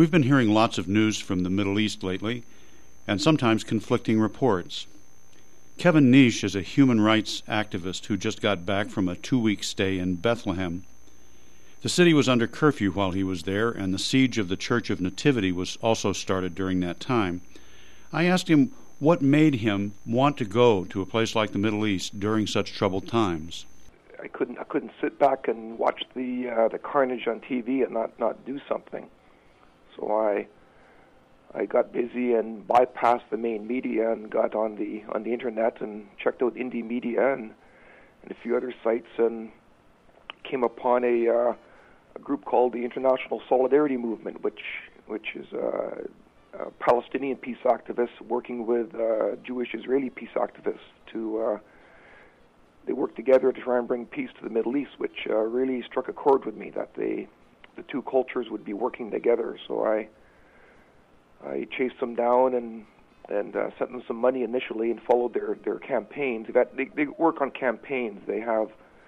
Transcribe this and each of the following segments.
We've been hearing lots of news from the Middle East lately, and sometimes conflicting reports. Kevin Nish is a human rights activist who just got back from a 2-week stay in Bethlehem. The city was under curfew while he was there, and the siege of the Church of Nativity was also started during that time. I asked him what made him want to go to a place like the Middle East during such troubled times. I couldn't sit back and watch the carnage on TV and not do something. So I got busy and bypassed the main media and got on the internet and checked out indie media and a few other sites and came upon a group called the International Solidarity Movement, which is Palestinian peace activists working with Jewish-Israeli peace activists they work together to try and bring peace to the Middle East, which really struck a chord with me, that the two cultures would be working together. So I chased them down and sent them some money initially and followed their campaigns. They work on campaigns. They have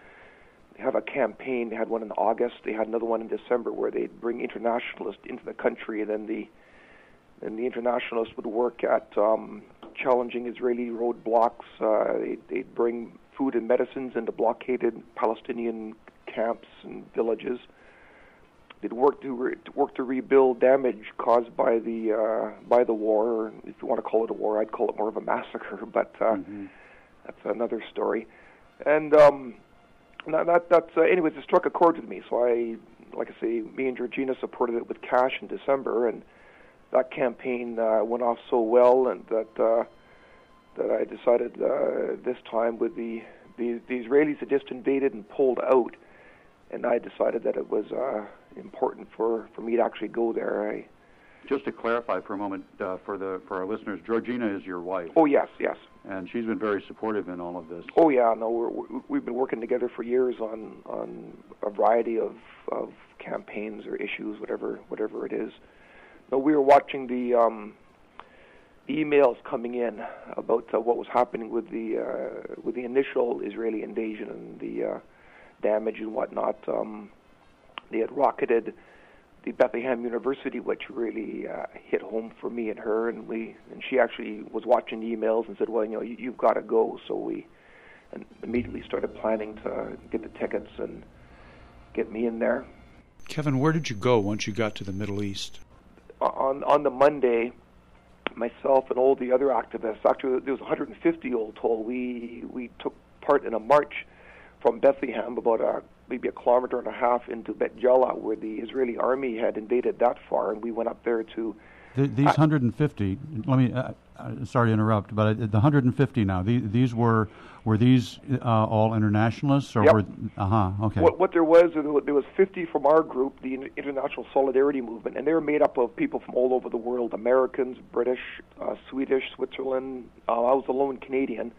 a campaign. They had one in August. They had another one in December where they'd bring internationalists into the country, and then the internationalists would work at challenging Israeli roadblocks. They'd bring food and medicines into blockaded Palestinian camps and villages. They'd work to rebuild damage caused by the war. Or if you want to call it a war, I'd call it more of a massacre. But that's another story. And anyways, it struck a chord with me. So me and Georgina supported it with cash in December, and that campaign went off so well, and that I decided this time with the Israelis had just invaded and pulled out, and I decided that it was important for me to actually go there. Just to clarify for a moment, for our listeners, Georgina is your wife. Oh yes. And she's been very supportive in all of this. Oh yeah, no, we've been working together for years on a variety of campaigns or issues, whatever it is. No, we were watching the emails coming in about what was happening with the initial Israeli invasion and the damage and whatnot. They had rocketed the Bethlehem University, which really hit home for me and her, and she actually was watching the emails and said, "Well, you've got to go." So we immediately started planning to get the tickets and get me in there. Kevin, where did you go once you got to the Middle East? On the Monday, myself and all the other activists, actually there was 150 all told, we took part in a march from Bethlehem about maybe a kilometer and a half into Bet Jala, where the Israeli army had invaded that far, and we went up there to... These 150, let me, sorry to interrupt, but the 150 now, these were these all internationalists? Or yep. Okay. What there was 50 from our group, the International Solidarity Movement, and they were made up of people from all over the world, Americans, British, Swedish, Switzerland. I was a lone Canadian.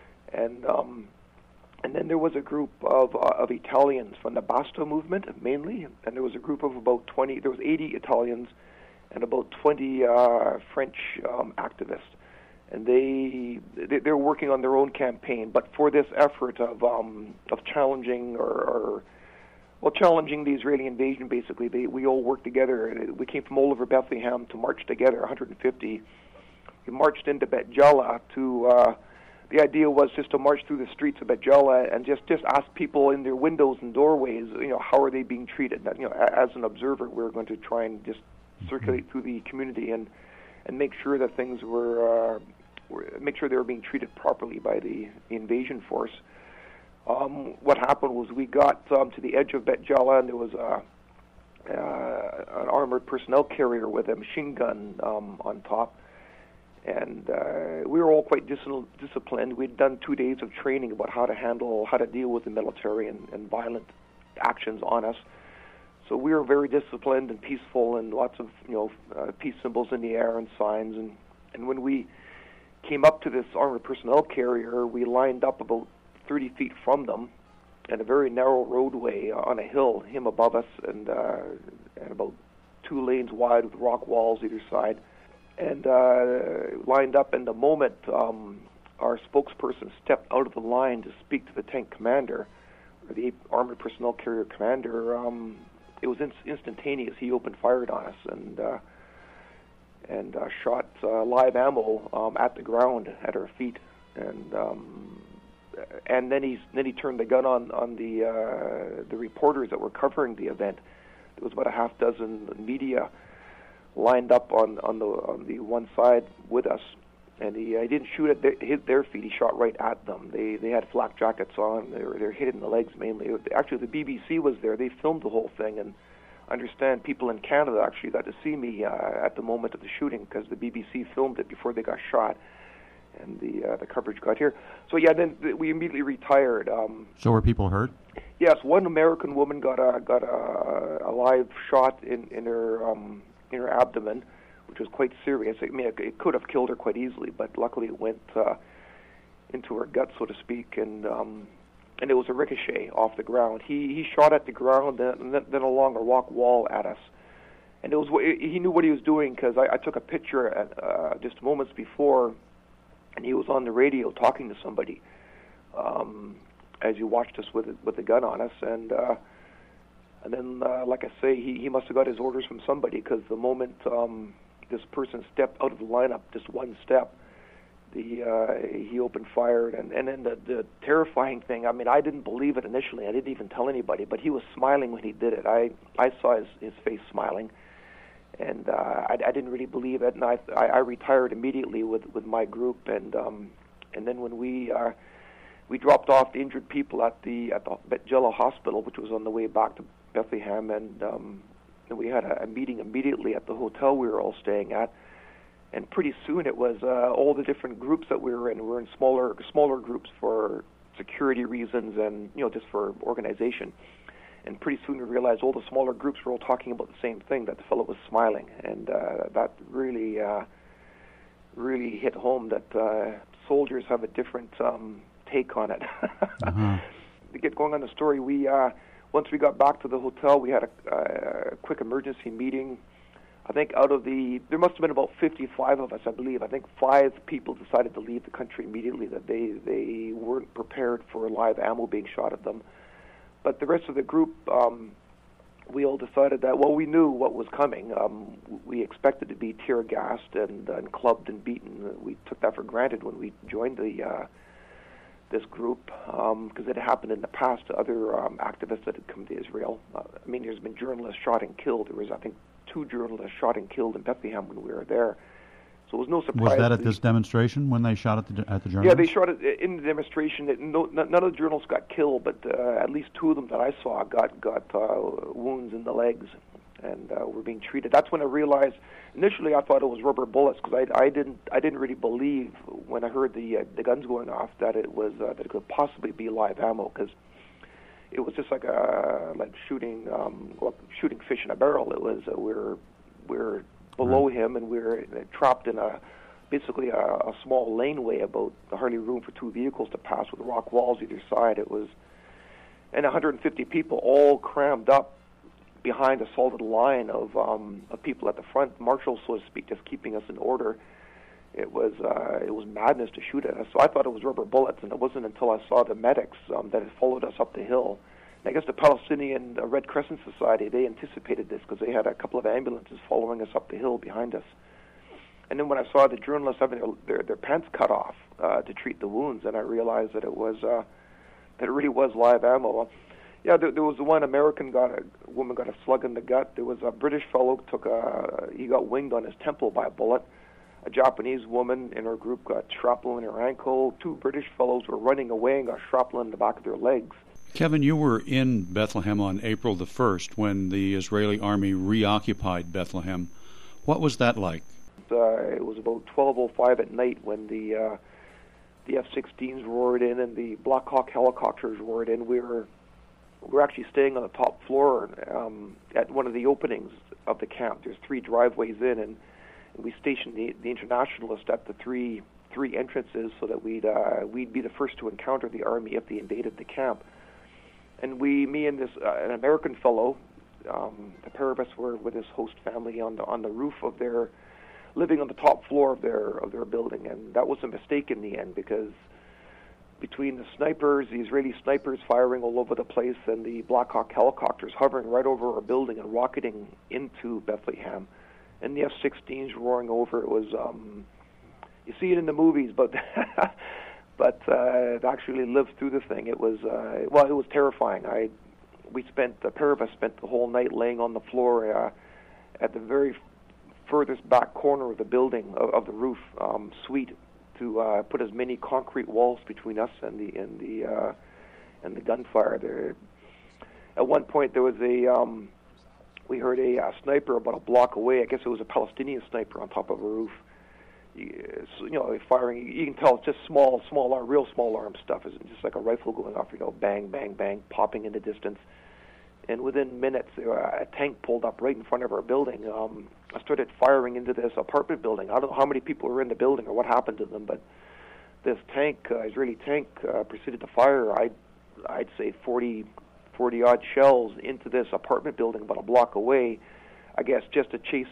And then there was a group of Italians from the Basta movement, mainly, and there was a group of about 20, there was 80 Italians and about 20 French activists. And they're working on their own campaign, but for this effort of challenging challenging the Israeli invasion, basically, we all worked together. We came from all over Bethlehem to march together, 150. We marched into Bet Jala to... The idea was just to march through the streets of Bet Jala and just ask people in their windows and doorways, how are they being treated? As an observer, we were going to try and just circulate through the community and make sure that things make sure they were being treated properly by the invasion force. What happened was we got to the edge of Bet Jala, and there was an armored personnel carrier with a machine gun on top. And we were all quite disciplined. We'd done 2 days of training about how to deal with the military and violent actions on us. So we were very disciplined and peaceful, and lots of peace symbols in the air and signs. And when we came up to this armored personnel carrier, we lined up about 30 feet from them, in a very narrow roadway on a hill, him above us, and about 2 lanes wide with rock walls either side. And lined up, and the moment our spokesperson stepped out of the line to speak to the tank commander, or the armored personnel carrier commander, it was instantaneous. He opened fire on us and shot live ammo at the ground at our feet, and then he turned the gun on the reporters that were covering the event. There was about a half dozen media lined up on the one side with us, and he didn't shoot at their feet. He shot right at them. They had flak jackets on. They're hit in the legs mainly. Actually, the BBC was there. They filmed the whole thing, and I understand people in Canada actually got to see me at the moment of the shooting because the BBC filmed it before they got shot, and the coverage got here. So yeah, then we immediately retired. So were people hurt? Yes, one American woman got a live shot in her abdomen, which was quite serious. I mean, it could have killed her quite easily, but luckily it went into her gut, so to speak, and it was a ricochet off the ground. He shot at the ground, then along a rock wall at us, and he knew what he was doing because I took a picture at just moments before, and he was on the radio talking to somebody as he watched us with the gun on us, and then like I say, he must have got his orders from somebody because the moment this person stepped out of the lineup, just one step, he opened fire, and then the terrifying thing, I mean, I didn't believe it initially. I didn't even tell anybody, but he was smiling when he did it. I saw his face smiling, and I didn't really believe it, and I retired immediately with my group, and then when we dropped off the injured people at the Betjela Hospital, which was on the way back to Bethlehem, and we had a meeting immediately at the hotel we were all staying at. And pretty soon it was all the different groups that we were in. We were in smaller groups for security reasons and just for organization. And pretty soon we realized all the smaller groups were all talking about the same thing, that the fellow was smiling, and that really hit home that soldiers have a different take on it. Uh-huh. To get going on the story, we once we got back to the hotel, we had a quick emergency meeting. I think there must have been about 55 of us, I believe. I think 5 people decided to leave the country immediately, that they weren't prepared for live ammo being shot at them. But the rest of the group, we all decided that, well, we knew what was coming. We expected to be tear gassed and clubbed and beaten. We took that for granted when we joined this group, because it had happened in the past to other activists that had come to Israel. I mean, there's been journalists shot and killed. There was, I think, 2 journalists shot and killed in Bethlehem when we were there. So it was no surprise. Was that at this demonstration when they shot at the journalists? Yeah, they shot it in the demonstration. None of the journalists got killed, but at least 2 of them that I saw got wounds in the legs and were being treated. That's when I realized. Initially, I thought it was rubber bullets because I didn't really believe when I heard the guns going off that it was that it could possibly be live ammo, because it was just like shooting fish in a barrel. It was we're below him, and we're trapped in basically a small laneway, about hardly room for 2 vehicles to pass, with rock walls either side. It was, and 150 people all crammed up behind a solid line of people at the front, marshals, so to speak, just keeping us in order. It was madness to shoot at us. So I thought it was rubber bullets, and it wasn't until I saw the medics that had followed us up the hill. And I guess the Palestinian Red Crescent Society, they anticipated this because they had a couple of ambulances following us up the hill behind us. And then when I saw the journalists having their pants cut off to treat the wounds, and I realized that it really was live ammo. Yeah, there was one American woman got a slug in the gut. There was a British fellow he got winged on his temple by a bullet. A Japanese woman in her group got shrapnel in her ankle. 2 British fellows were running away and got shrapnel in the back of their legs. Kevin, you were in Bethlehem on April the 1st when the Israeli army reoccupied Bethlehem. What was that like? It was about 12:05 at night when the F-16s roared in and the Black Hawk helicopters roared in. We're actually staying on the top floor at one of the openings of the camp. There's 3 driveways in, and we stationed the internationalists at the three entrances so that we'd be the first to encounter the army if they invaded the camp. And me and this an American fellow, the pair of us were with his host family on the roof of their, living on the top floor of their building, and that was a mistake in the end because between the snipers, the Israeli snipers firing all over the place, and the Black Hawk helicopters hovering right over our building and rocketing into Bethlehem, and the F-16s roaring over. It was, you see it in the movies, but but it actually lived through the thing. It was, it was terrifying. The pair of us spent the whole night laying on the floor at the very furthest back corner of the building, of the roof suite, to put as many concrete walls between us and the gunfire. There, at one point, there was we heard a sniper about a block away. I guess it was a Palestinian sniper on top of a roof. Firing. You can tell it's just real small arm stuff. It's just like a rifle going off. Bang, bang, bang, popping in the distance. And within minutes, a tank pulled up right in front of our building. I started firing into this apartment building. I don't know how many people were in the building or what happened to them, but this tank, Israeli tank, proceeded to fire, I'd say 40-odd shells into this apartment building about a block away, I guess just to chase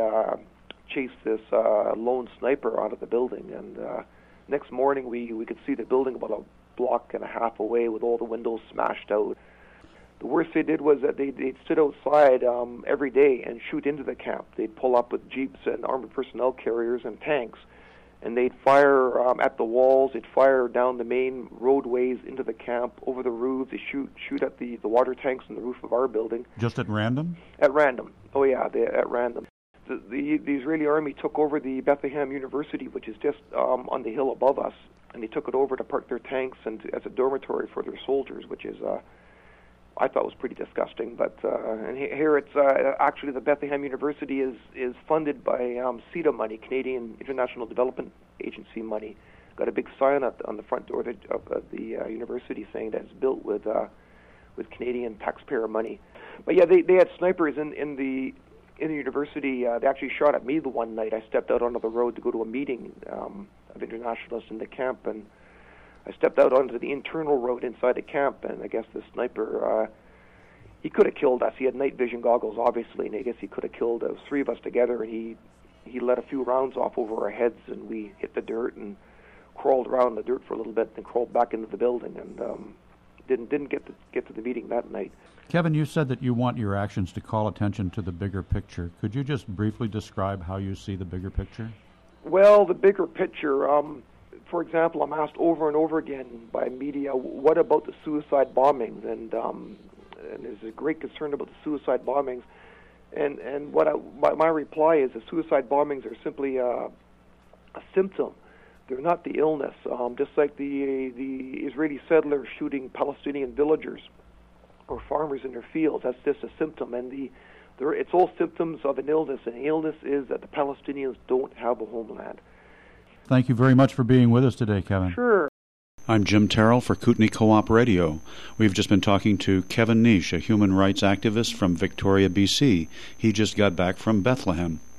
this lone sniper out of the building. And next morning, we could see the building about a block and a half away with all the windows smashed out. The worst they did was that they'd sit outside every day and shoot into the camp. They'd pull up with jeeps and armored personnel carriers and tanks, and they'd fire at the walls. They'd fire down the main roadways into the camp, over the roofs. They shoot at the water tanks on the roof of our building. Just at random? At random. Oh yeah, at random. The Israeli army took over the Bethlehem University, which is just on the hill above us, and they took it over to park their tanks and as a dormitory for their soldiers, which is I thought was pretty disgusting. But and here it's actually the Bethlehem University is funded by CEDA money, Canadian International Development Agency money. Got a big sign on the front door of the university saying that it's built with Canadian taxpayer money. But yeah, they had snipers in the university. They actually shot at me the one night. I stepped out onto the road to go to a meeting of internationalists in the camp, and I stepped out onto the internal road inside the camp, and I guess the sniper, he could have killed us. He had night vision goggles, obviously, and I guess he could have killed us, three of us together, and he let a few rounds off over our heads, and we hit the dirt and crawled around the dirt for a little bit, and crawled back into the building, and didn't get to the meeting that night. Kevin, you said that you want your actions to call attention to the bigger picture. Could you just briefly describe how you see the bigger picture? Well, the bigger picture, for example, I'm asked over and over again by media, what about the suicide bombings? And there's a great concern about the suicide bombings. And my reply is the suicide bombings are simply a symptom. They're not the illness. Just like the Israeli settlers shooting Palestinian villagers or farmers in their fields, that's just a symptom. And it's all symptoms of an illness. And the illness is that the Palestinians don't have a homeland. Thank you very much for being with us today, Kevin. Sure. I'm Jim Terrell for Kootenai Co-op Radio. We've just been talking to Kevin Nish, a human rights activist from Victoria, BC. He just got back from Bethlehem.